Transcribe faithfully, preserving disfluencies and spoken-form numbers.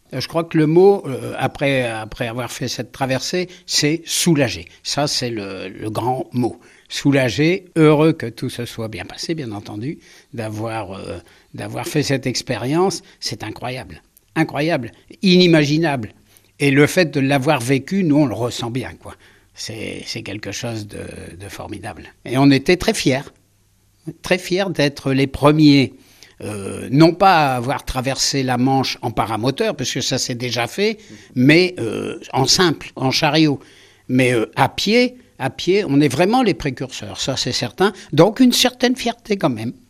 Je crois que le mot, euh, après, après avoir fait cette traversée, c'est soulagé. Ça, c'est le, le grand mot. Soulagé, heureux que tout se soit bien passé, bien entendu, d'avoir, euh, d'avoir fait cette expérience, c'est incroyable. Incroyable, inimaginable. Et le fait de l'avoir vécu, nous, on le ressent bien, quoi. C'est, c'est quelque chose de, de formidable. Et on était très fiers, très fiers d'être les premiers. Euh, non pas à avoir traversé la Manche en paramoteur, parce que ça s'est déjà fait, mais euh, en simple, en chariot. Mais euh, à pied, à pied, on est vraiment les précurseurs, ça c'est certain. Donc une certaine fierté quand même.